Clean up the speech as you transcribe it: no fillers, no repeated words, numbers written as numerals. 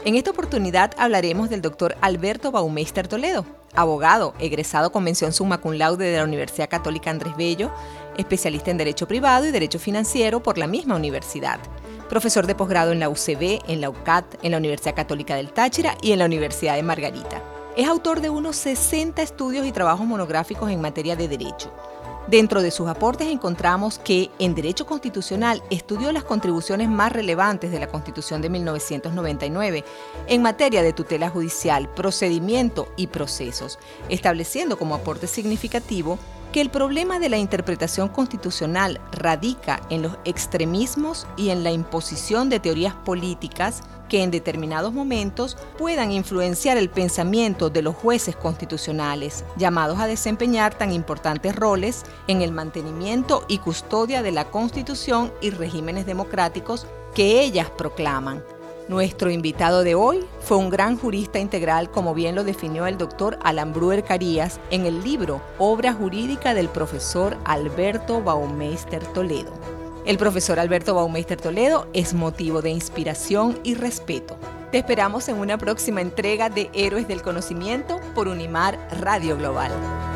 En esta oportunidad hablaremos del doctor Alberto Baumeister Toledo, abogado, egresado con mención summa cum laude de la Universidad Católica Andrés Bello, especialista en Derecho Privado y Derecho Financiero por la misma universidad, profesor de posgrado en la UCB, en la UCAT, en la Universidad Católica del Táchira y en la Universidad de Margarita. Es autor de unos 60 estudios y trabajos monográficos en materia de derecho. Dentro de sus aportes encontramos que en Derecho Constitucional estudió las contribuciones más relevantes de la Constitución de 1999 en materia de tutela judicial, procedimiento y procesos, estableciendo como aporte significativo que el problema de la interpretación constitucional radica en los extremismos y en la imposición de teorías políticas que en determinados momentos puedan influenciar el pensamiento de los jueces constitucionales, llamados a desempeñar tan importantes roles en el mantenimiento y custodia de la Constitución y regímenes democráticos que ellas proclaman. Nuestro invitado de hoy fue un gran jurista integral, como bien lo definió el doctor Alan Bruer Carías en el libro Obra Jurídica del profesor Alberto Baumeister Toledo. El profesor Alberto Baumeister Toledo es motivo de inspiración y respeto. Te esperamos en una próxima entrega de Héroes del Conocimiento por Unimar Radio Global.